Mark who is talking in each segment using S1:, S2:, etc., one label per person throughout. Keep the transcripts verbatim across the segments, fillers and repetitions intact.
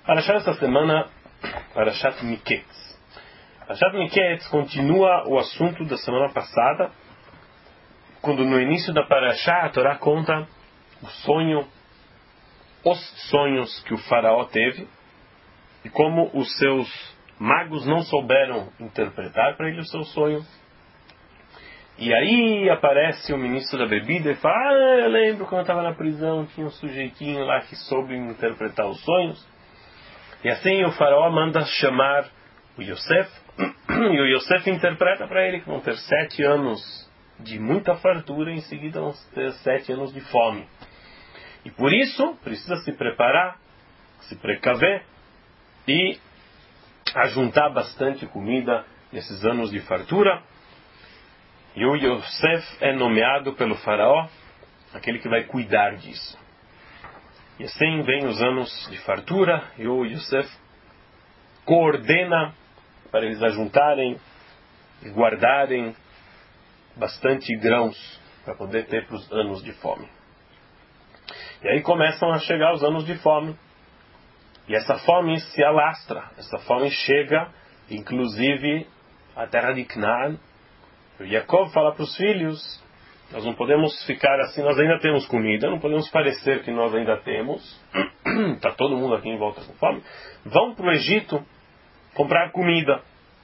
S1: Parashat essa semana, Parashat Miketz. Parashat Miketz continua o assunto da semana passada, quando no início da Parashat a Torá conta o sonho, os sonhos que o faraó teve e como os seus magos não souberam interpretar para ele o seu sonho. E aí aparece o ministro da bebida e fala: ah, eu lembro quando eu estava na prisão, tinha um sujeitinho lá que soube interpretar os sonhos. E assim o faraó manda chamar o Yosef, e o Yosef interpreta para ele que vão ter sete anos de muita fartura e em seguida vão ter sete anos de fome. E por isso precisa se preparar, se precaver e ajuntar bastante comida nesses anos de fartura. E o Yosef é nomeado pelo faraó aquele que vai cuidar disso. E assim vem os anos de fartura e o Yosef coordena para eles ajuntarem e guardarem bastante grãos para poder ter para os anos de fome. E aí começam a chegar os anos de fome. E essa fome se alastra. Essa fome chega, inclusive, à terra de Canaã. O Jacob fala para os filhos: nós não podemos ficar assim, nós ainda temos comida, não podemos parecer que nós ainda temos. Está todo mundo aqui em volta com fome. Vão para o Egito comprar comida.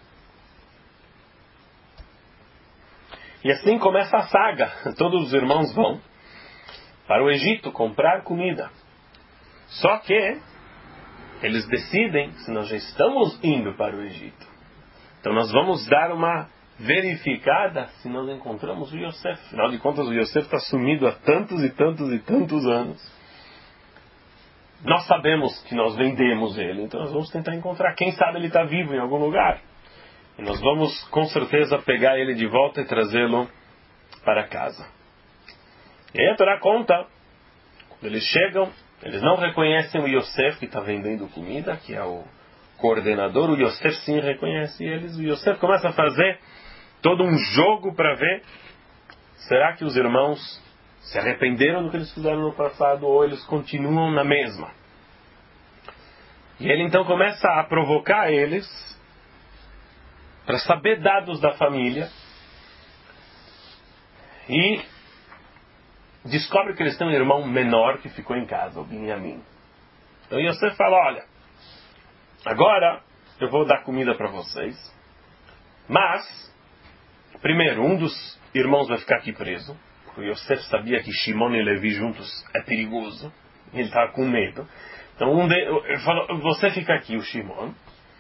S1: E assim começa a saga. Todos os irmãos vão para o Egito comprar comida. Só que eles decidem, se nós já estamos indo para o Egito, então nós vamos dar uma verificada se nós encontramos o Yosef. Afinal de contas, o Yosef está sumido há tantos e tantos e tantos anos. Nós sabemos que nós vendemos ele, então nós vamos tentar encontrar. Quem sabe ele está vivo em algum lugar. E nós vamos com certeza pegar ele de volta e trazê-lo para casa. E aí a Torá conta, quando eles chegam, eles não reconhecem o Yosef que está vendendo comida, que é o coordenador. O Yosef sim reconhece eles. O Yosef começa a fazer todo um jogo para ver, será que os irmãos se arrependeram do que eles fizeram no passado ou eles continuam na mesma? E ele então começa a provocar eles para saber dados da família e descobre que eles têm um irmão menor que ficou em casa, o Binyamin. Então Yosef fala: olha, agora eu vou dar comida para vocês, mas primeiro, um dos irmãos vai ficar aqui preso. O Yosef sabia que Shimon e Levi juntos é perigoso. Ele estava com medo. Então um de, ele falou: você fica aqui, o Shimon.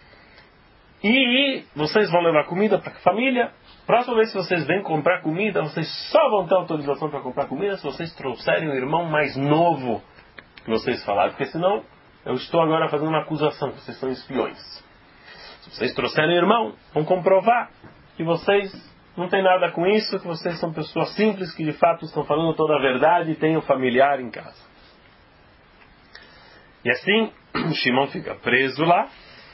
S1: E vocês vão levar comida para a família. Próxima vez que vocês vêm comprar comida, vocês só vão ter autorização para comprar comida se vocês trouxerem o irmão mais novo que vocês falaram. Porque senão eu estou agora fazendo uma acusação que vocês são espiões. Se vocês trouxerem o irmão, vão comprovar que vocês não tem nada com isso, que vocês são pessoas simples, que de fato estão falando toda a verdade e têm um familiar em casa. E assim, o Shimon fica preso lá,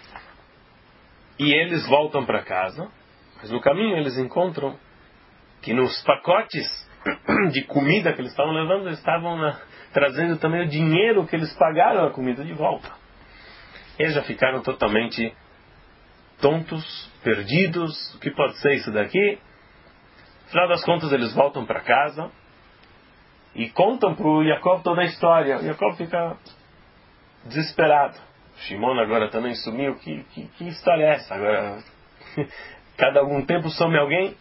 S1: e eles voltam para casa, mas no caminho eles encontram que nos pacotes de comida que eles estavam levando, eles estavam na, trazendo também o dinheiro que eles pagaram a comida de volta. Eles já ficaram totalmente tontos, perdidos. O que pode ser isso daqui? No final das contas eles voltam para casa e contam para o Jacob toda a história. O Jacob fica desesperado. O Shimon agora também sumiu. Que, que, que história é essa? Agora, cada algum tempo some alguém.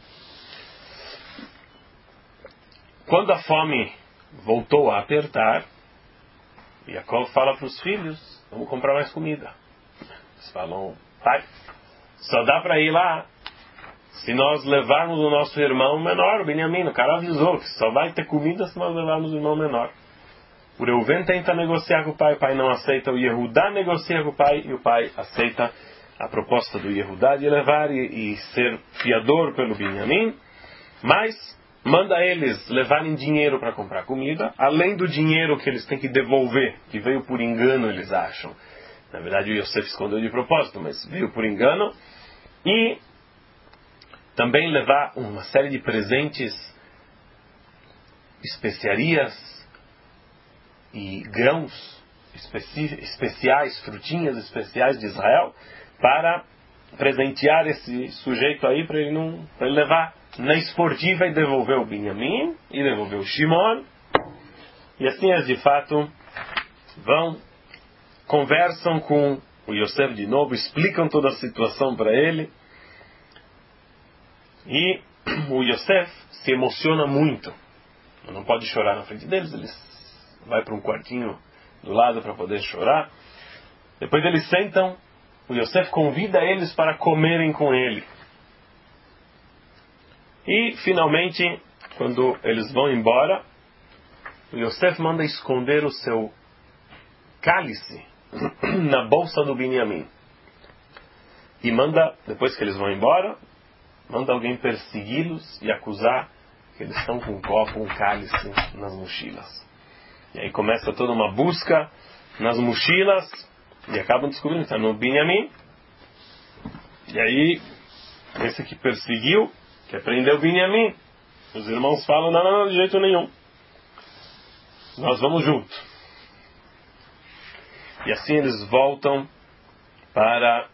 S1: Quando a fome voltou a apertar, Jacob fala para os filhos: vamos comprar mais comida. Eles falam: pai, só dá para ir lá se nós levarmos o nosso irmão menor, o Binyamin. O cara avisou que só vai ter comida se nós levarmos o irmão menor. O Reuven tenta negociar com o pai, o pai não aceita. O Yehudá negocia com o pai e o pai aceita a proposta do Yehudá de levar e, e ser fiador pelo Binyamin, mas manda eles levarem dinheiro para comprar comida, além do dinheiro que eles têm que devolver, que veio por engano, eles acham. Na verdade o Yosef escondeu de propósito, mas veio por engano. E também levar uma série de presentes, especiarias e grãos especi- especiais, frutinhas especiais de Israel, para presentear esse sujeito aí, para ele não pra ele levar na esportiva e devolver o Binyamin, e devolver o Shimon. E assim eles de fato vão, conversam com o Yosef de novo, explicam toda a situação para ele. E o Yosef se emociona muito. Não pode chorar na frente deles, ele vai para um quartinho do lado para poder chorar. Depois eles sentam, o Yosef convida eles para comerem com ele. E finalmente, quando eles vão embora, o Yosef manda esconder o seu cálice na bolsa do Binyamin. E manda, depois que eles vão embora, manda alguém persegui-los e acusar que eles estão com um copo, um cálice nas mochilas. E aí começa toda uma busca nas mochilas e acabam descobrindo que está no Binyamin. E aí, esse que perseguiu, que prendeu o Binyamin, os irmãos falam, não, não, não, de jeito nenhum. Nós vamos junto. E assim eles voltam para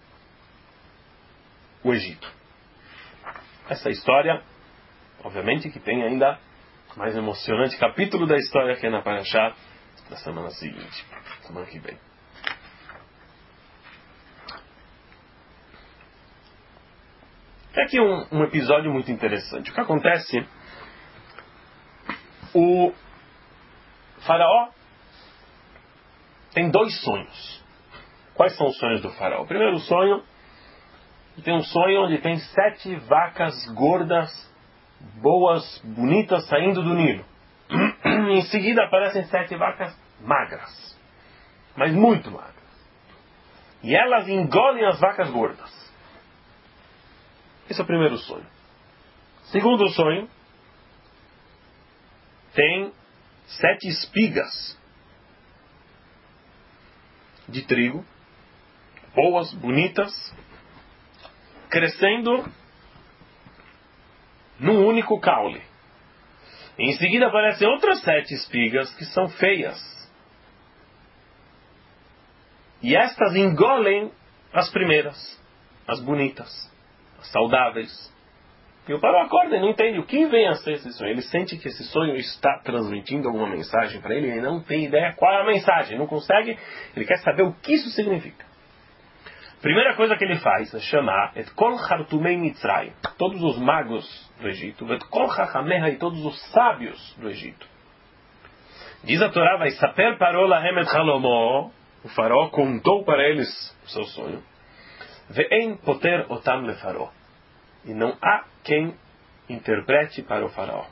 S1: o Egito. Essa história, obviamente que tem ainda mais emocionante capítulo da história que é na Parashá da semana seguinte, semana que vem. Tem aqui um, um episódio muito interessante. O que acontece? O faraó tem dois sonhos. Quais são os sonhos do faraó? O primeiro sonho, ele tem um sonho onde tem sete vacas gordas, boas, bonitas, saindo do Nilo. Em seguida aparecem sete vacas magras, mas muito magras. E elas engolem as vacas gordas. Esse é o primeiro sonho. Segundo sonho, tem sete espigas de trigo, boas, bonitas, crescendo num único caule. Em seguida aparecem outras sete espigas que são feias. E estas engolem as primeiras, as bonitas, as saudáveis. E o faraó acorda e não entende o que vem a ser esse sonho. Ele sente que esse sonho está transmitindo alguma mensagem para ele. Ele não tem ideia qual é a mensagem. Não consegue. Ele quer saber o que isso significa. Primeira coisa que ele faz é chamar et kol chartumei Mitzrayim, todos os magos do Egito, et kol chachameha, e todos os sábios do Egito. Diz a Torá, vai saper parou lahem et chalomo, o faraó contou para eles o seu sonho, ve'en poter otam le faraó, e não há quem interprete para o faraó.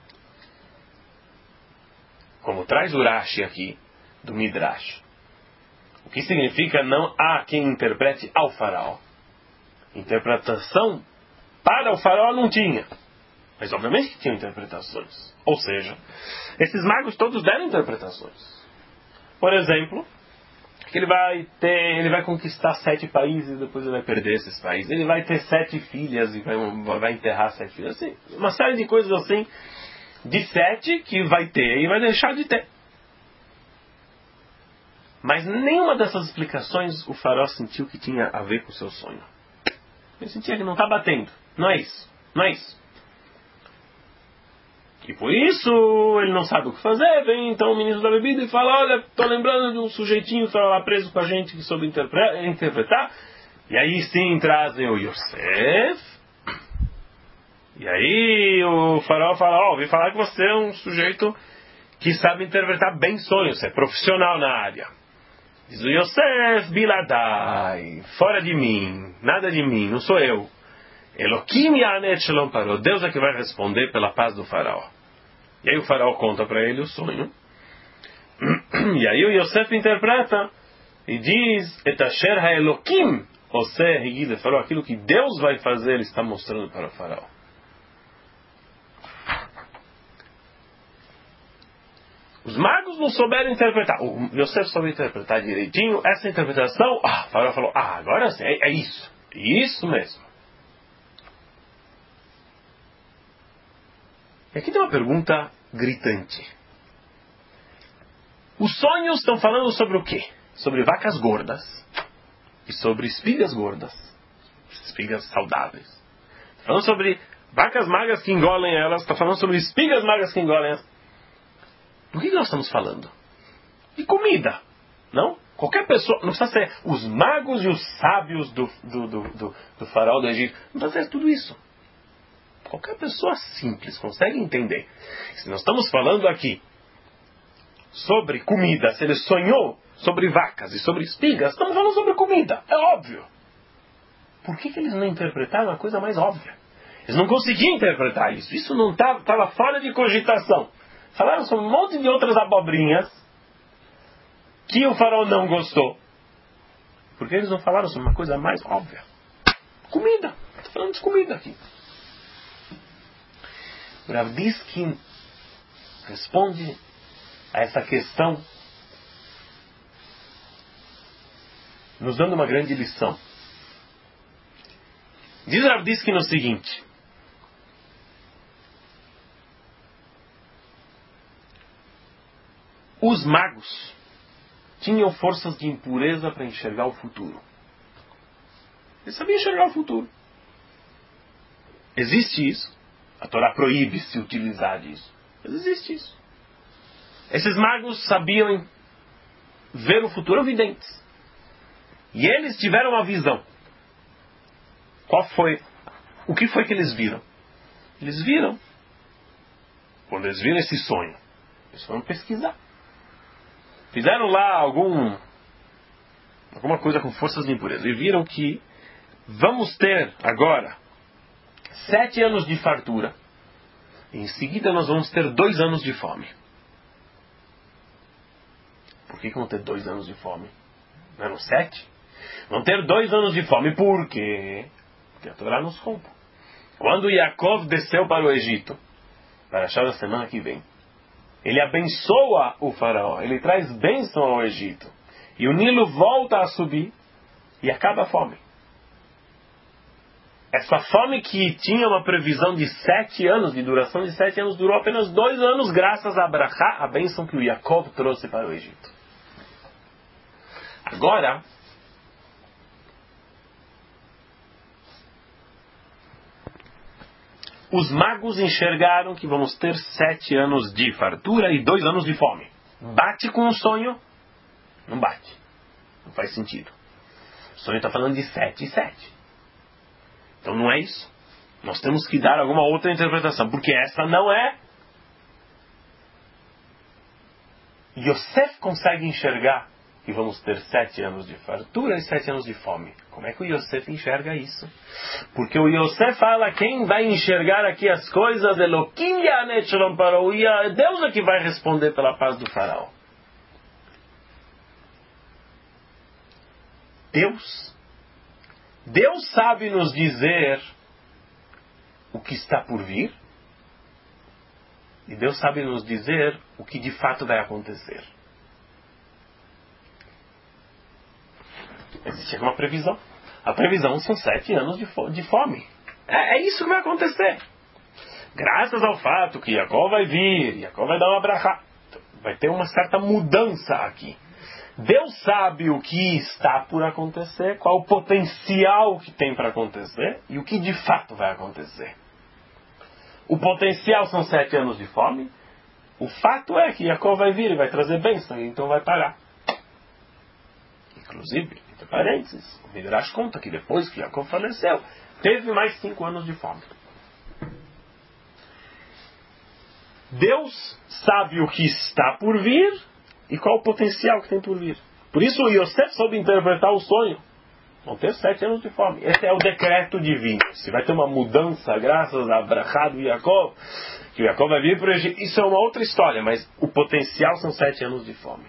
S1: Como traz o Rashi aqui, do Midrash. O que significa não há quem interprete ao faraó. Interpretação para o faraó não tinha. Mas obviamente que tinha interpretações. Ou seja, esses magos todos deram interpretações. Por exemplo, que ele vai ter, ele vai conquistar sete países e depois ele vai perder esses países. Ele vai ter sete filhas e vai, vai enterrar sete filhas. Assim, uma série de coisas assim, de sete que vai ter e vai deixar de ter. Mas nenhuma dessas explicações o faraó sentiu que tinha a ver com o seu sonho. Ele sentia que não está batendo. Não é isso. Não é isso. E por isso ele não sabe o que fazer. Vem então o ministro da bebida e fala, olha, estou lembrando de um sujeitinho que estava lá preso com a gente que soube interpretar. E aí sim trazem o Yosef. E aí o faraó fala, ó, oh, ouvi falar que você é um sujeito que sabe interpretar bem sonhos. Você é profissional na área. Diz o Yosef, Biladai, fora de mim, nada de mim, não sou eu. Eloquim Yanet Shalom Paró, Deus é que vai responder pela paz do faraó. E aí o faraó conta para ele o sonho. E aí o Yosef interpreta e diz, Etasher ha-Eloquim, Oseh Higile Faraó, aquilo que Deus vai fazer, ele está mostrando para o faraó. Os magos não souberam interpretar. O Yosef soube interpretar direitinho. Essa interpretação, ah, o faraó falou, ah, agora sim, é, é isso. Isso mesmo. E aqui tem uma pergunta gritante. Os sonhos estão falando sobre o quê? Sobre vacas gordas. E sobre espigas gordas. Espigas saudáveis. Está falando sobre vacas magras que engolem elas. Está falando sobre espigas magras que engolem elas. Do que nós estamos falando? De comida. Não? Qualquer pessoa, não precisa ser os magos e os sábios do, do, do, do, do faraó do Egito. Não precisa ser tudo isso. Qualquer pessoa simples consegue entender. Se nós estamos falando aqui sobre comida, se ele sonhou sobre vacas e sobre espigas, estamos falando sobre comida. É óbvio. Por que, que eles não interpretaram a coisa mais óbvia? Eles não conseguiam interpretar isso. Isso não estava fora de cogitação. Falaram sobre um monte de outras abobrinhas que o faraó não gostou. Por que eles não falaram sobre uma coisa mais óbvia? Comida. Estou falando de comida aqui. O Rav Diskin responde a essa questão nos dando uma grande lição. Diz Rav Diskin o seguinte: os magos tinham forças de impureza para enxergar o futuro. Eles sabiam enxergar o futuro. Existe isso. A Torá proíbe se utilizar disso. Mas existe isso. Esses magos sabiam ver o futuro, videntes. E eles tiveram uma visão. Qual foi? O que foi que eles viram? Eles viram. Quando eles viram esse sonho, eles foram pesquisar. Fizeram lá algum, alguma coisa com forças de impureza. E viram que vamos ter agora sete anos de fartura. E em seguida nós vamos ter dois anos de fome. Por que, que vão ter dois anos de fome? Não eram sete? Vão ter dois anos de fome. Por quê? Porque a Torá nos conta. Quando Yaakov desceu para o Egito, para achar a semana que vem, ele abençoa o faraó. Ele traz bênção ao Egito. E o Nilo volta a subir e acaba a fome. Essa fome que tinha uma previsão de sete anos, de duração de sete anos, durou apenas dois anos, graças a Abrahá, a bênção que o Yaakov trouxe para o Egito. Agora, os magos enxergaram que vamos ter sete anos de fartura e dois anos de fome. Bate com o sonho? Não bate. Não faz sentido. O sonho está falando de sete e sete. Então não é isso. Nós temos que dar alguma outra interpretação. Porque essa não é. Yosef consegue enxergar que vamos ter sete anos de fartura e sete anos de fome. Como é que o Yosef enxerga isso? Porque o Yosef fala, quem vai enxergar aqui as coisas, Eloquim Yanet Shalom Parou, e Deus é que vai responder pela paz do faraó. Deus. Deus sabe nos dizer o que está por vir. E Deus sabe nos dizer o que de fato vai acontecer. Existe uma previsão. A previsão são sete anos de, fo- de fome. É, é isso que vai acontecer. Graças ao fato que Jacó vai vir, Jacó vai dar uma brachá. Vai ter uma certa mudança aqui. Deus sabe o que está por acontecer, qual o potencial que tem para acontecer e o que de fato vai acontecer. O potencial são sete anos de fome. O fato é que Jacó vai vir e vai trazer bênção, e então vai parar. Inclusive, entre parênteses, o Midrash conta que depois que Jacó faleceu, teve mais cinco anos de fome. Deus sabe o que está por vir e qual o potencial que tem por vir. Por isso o Yosef soube interpretar o sonho. Vão ter sete anos de fome. Esse é o decreto divino. Se vai ter uma mudança graças a Abraham e Jacob, que o Jacob vai vir para o Egito, isso é uma outra história, mas o potencial são sete anos de fome.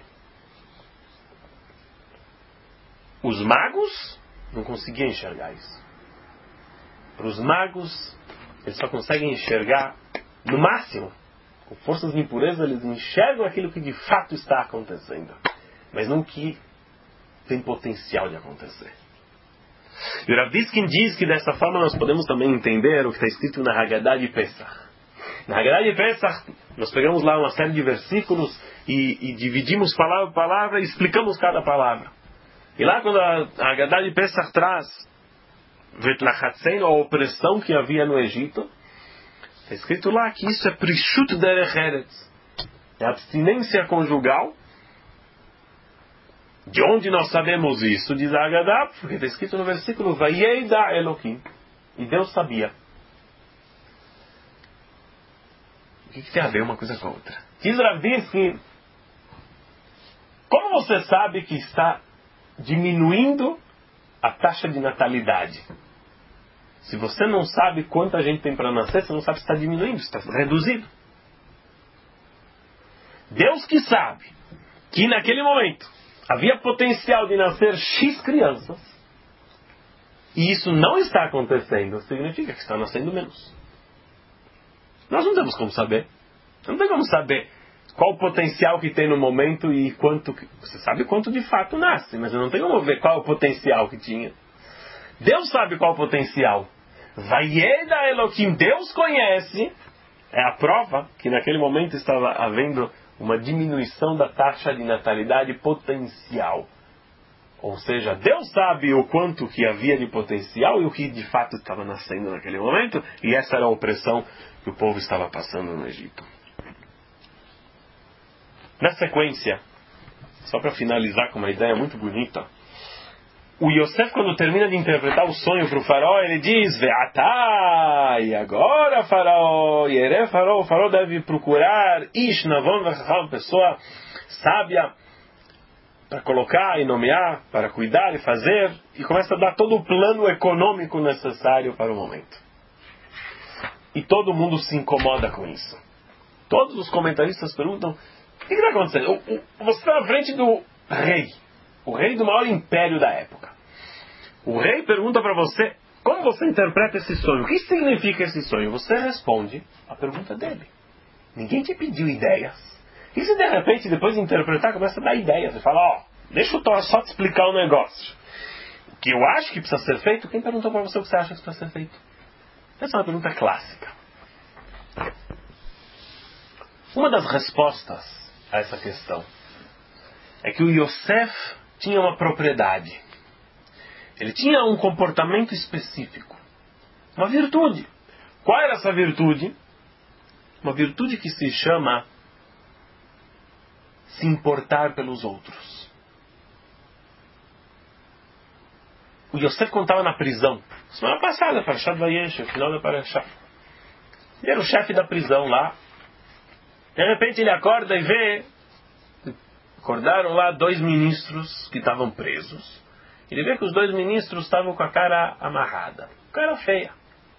S1: Os magos não conseguiam enxergar isso. Para os magos, eles só conseguem enxergar, no máximo, com forças de impureza, eles enxergam aquilo que de fato está acontecendo, mas não que tem potencial de acontecer. E o Rav Diskin diz que dessa forma nós podemos também entender o que está escrito na Haggadah de Pesach. Na Haggadah de Pesach, nós pegamos lá uma série de versículos e, e dividimos palavra por palavra e explicamos cada palavra. E lá quando a, a Haggadah de Pesach traz Vetlachatzenu, a opressão que havia no Egito, está escrito lá que isso é Prishut derech eretz, é abstinência conjugal. De onde nós sabemos isso? Diz a Haggadah, porque está escrito no versículo Vayeida Elohim, e Deus sabia. O que, que tem a ver uma coisa com a outra? Israel diz que, como você sabe que está diminuindo a taxa de natalidade? Se você não sabe quanta gente tem para nascer, você não sabe se está diminuindo, se está reduzindo. Deus que sabe que naquele momento havia potencial de nascer X crianças, e isso não está acontecendo, significa que está nascendo menos. Nós não temos como saber. Não tem como saber qual o potencial que tem no momento e quanto... Você sabe quanto de fato nasce, mas eu não tenho como ver qual o potencial que tinha. Deus sabe qual o potencial. Vayeda Elohim, Deus conhece. É a prova que naquele momento estava havendo uma diminuição da taxa de natalidade potencial. Ou seja, Deus sabe o quanto que havia de potencial e o que de fato estava nascendo naquele momento. E essa era a opressão que o povo estava passando no Egito. Na sequência, só para finalizar com uma ideia muito bonita, o Yosef, quando termina de interpretar o sonho para o faraó, ele diz: Ve'atá, e agora faraó, Yere faraó, o faraó deve procurar Ish Navon Vechacham, pessoa sábia, para colocar e nomear, para cuidar e fazer, e começa a dar todo o plano econômico necessário para o momento. E todo mundo se incomoda com isso. Todos os comentaristas perguntam: o que está acontecendo? O, o, você está na frente do rei, o rei do maior império da época. O rei pergunta para você: como você interpreta esse sonho? O que significa esse sonho? Você responde a pergunta dele. Ninguém te pediu ideias. E se de repente, depois de interpretar, começa a dar ideias? Você fala: ó, oh, deixa eu só te explicar um negócio. O que eu acho que precisa ser feito, quem perguntou para você o que você acha que precisa ser feito? Essa é uma pergunta clássica. Uma das respostas a essa questão é que o Yosef tinha uma propriedade. Ele tinha um comportamento específico. Uma virtude. Qual era essa virtude? Uma virtude que se chama se importar pelos outros. O Yosef contava na prisão. Semana passada, Parashat Vayesh, o final da Parashat. Ele era o chefe da prisão lá. De repente ele acorda e vê... Acordaram lá dois ministros que estavam presos. Ele vê que os dois ministros estavam com a cara amarrada. Cara feia.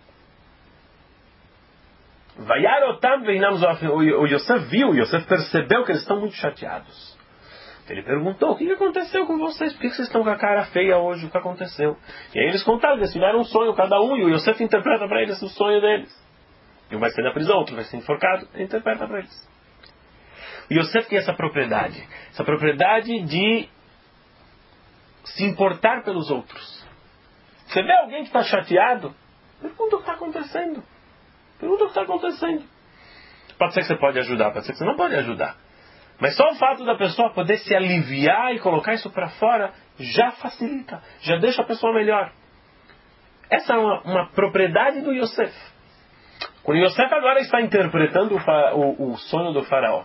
S1: Vayarotam veinam zoafim. O Yosef viu, o Yosef percebeu que eles estão muito chateados. Ele perguntou: o que aconteceu com vocês? Por que vocês estão com a cara feia hoje? O que aconteceu? E aí eles contaram, eles tiveram um sonho cada um, e o Yosef interpreta para eles o sonho deles. Um vai ser na prisão, outro vai ser enforcado, ele interpreta para eles. O Yosef tem essa propriedade, essa propriedade de se importar pelos outros. Você vê alguém que está chateado? Pergunta o que está acontecendo. Pergunta o que está acontecendo. Pode ser que você pode ajudar, pode ser que você não pode ajudar. Mas só o fato da pessoa poder se aliviar e colocar isso para fora já facilita, já deixa a pessoa melhor. Essa é uma, uma propriedade do Yosef. Quando Yosef agora está interpretando o, o, o sonho do faraó,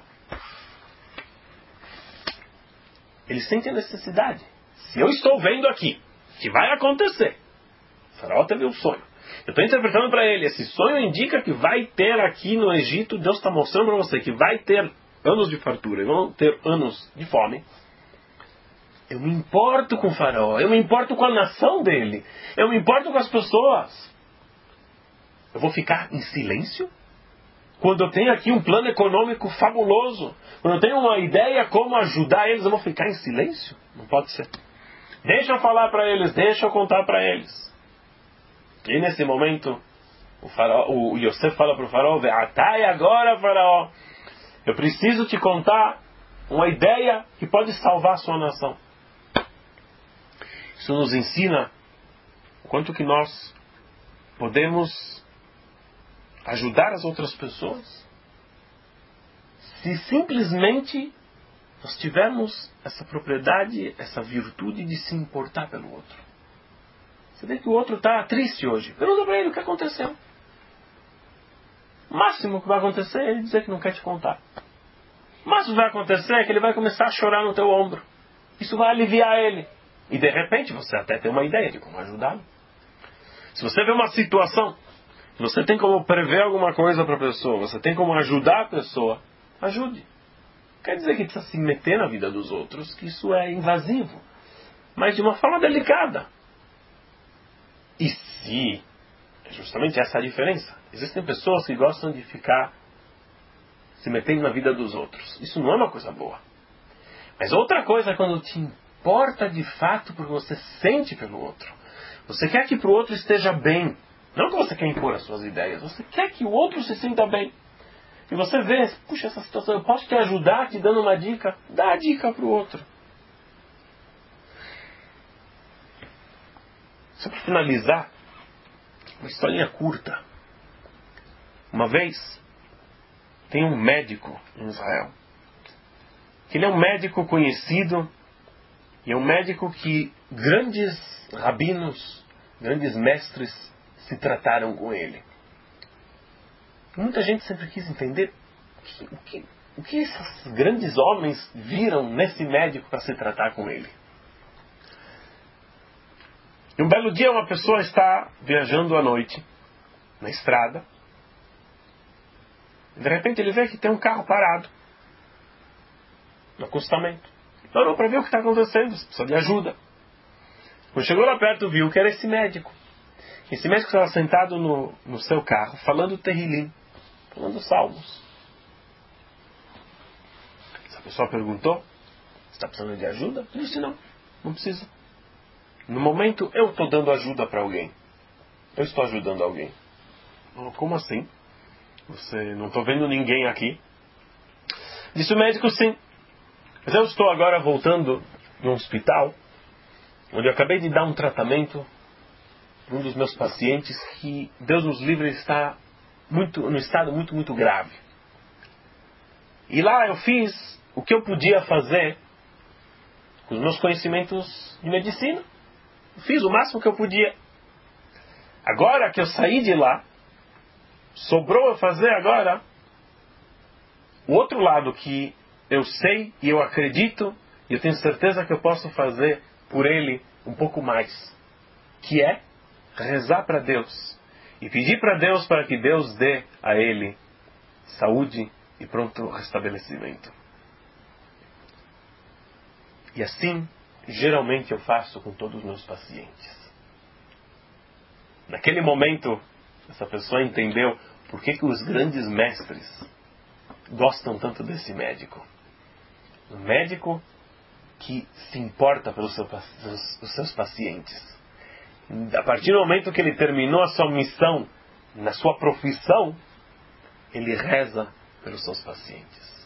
S1: ele sente a necessidade. Se eu estou vendo aqui que vai acontecer, o faraó teve um sonho, eu estou interpretando para ele, esse sonho indica que vai ter aqui no Egito, Deus está mostrando para você que vai ter anos de fartura, vão ter anos de fome. Eu me importo com o faraó, eu me importo com a nação dele, eu me importo com as pessoas. Eu vou ficar em silêncio? Quando eu tenho aqui um plano econômico fabuloso, quando eu tenho uma ideia como ajudar eles, eu vou ficar em silêncio? Não pode ser. Deixa eu falar para eles, deixa eu contar para eles. E nesse momento, o, faraó, o Yosef fala para o faraó: Ve'atai agora, faraó, eu preciso te contar uma ideia que pode salvar a sua nação. Isso nos ensina o quanto que nós podemos ajudar as outras pessoas se simplesmente nós tivermos essa propriedade, essa virtude de se importar pelo outro. Você vê que o outro está triste hoje. Pergunta para ele o que aconteceu. O máximo que vai acontecer é ele dizer que não quer te contar. O máximo que vai acontecer é que ele vai começar a chorar no teu ombro. Isso vai aliviar ele. E de repente você até tem uma ideia de como ajudá-lo. Se você vê uma situação, você tem como prever alguma coisa para a pessoa, você tem como ajudar a pessoa, ajude. Quer dizer que precisa se meter na vida dos outros, que isso é invasivo. Mas de uma forma delicada. E se, é justamente essa a diferença. Existem pessoas que gostam de ficar se metendo na vida dos outros. Isso não é uma coisa boa. Mas outra coisa é quando te importa de fato porque você sente pelo outro. Você quer que para o outro esteja bem. Não que você quer impor as suas ideias. Você quer que o outro se sinta bem. E você vê, puxa, essa situação, eu posso te ajudar te dando uma dica? Dá a dica para o outro. Só para finalizar, uma historinha curta. Uma vez, tem um médico em Israel. Ele é um médico conhecido e é um médico que grandes rabinos, grandes mestres se trataram com ele. Muita gente sempre quis entender o que, o que esses grandes homens viram nesse médico para se tratar com ele. E um belo dia uma pessoa está viajando à noite na estrada. E de repente ele vê que tem um carro parado no acostamento. Parou para ver o que está acontecendo, precisa de ajuda. Quando chegou lá perto, viu que era esse médico. Esse médico estava sentado no, no seu carro, falando Terrilim, falando salmos. Essa pessoa perguntou, você está precisando de ajuda? Ele disse, não, não precisa. No momento, eu estou dando ajuda para alguém. Eu estou ajudando alguém. Oh, como assim? Você não estou vendo ninguém aqui? Disse o médico, sim. Mas eu estou agora voltando de um hospital, onde eu acabei de dar um tratamento para um dos meus pacientes que, Deus nos livre, está muito, no estado muito, muito grave. E lá eu fiz o que eu podia fazer com os meus conhecimentos de medicina. Eu fiz o máximo que eu podia. Agora que eu saí de lá, sobrou eu fazer agora o outro lado que eu sei e eu acredito e eu tenho certeza que eu posso fazer por ele um pouco mais, que é rezar para Deus e pedir para Deus para que Deus dê a ele saúde e pronto restabelecimento. E assim, geralmente eu faço com todos os meus pacientes. Naquele momento, essa pessoa entendeu por que que os grandes mestres gostam tanto desse médico. Um médico que se importa pelos seus, os seus pacientes. A partir do momento que ele terminou a sua missão, na sua profissão, ele reza pelos seus pacientes.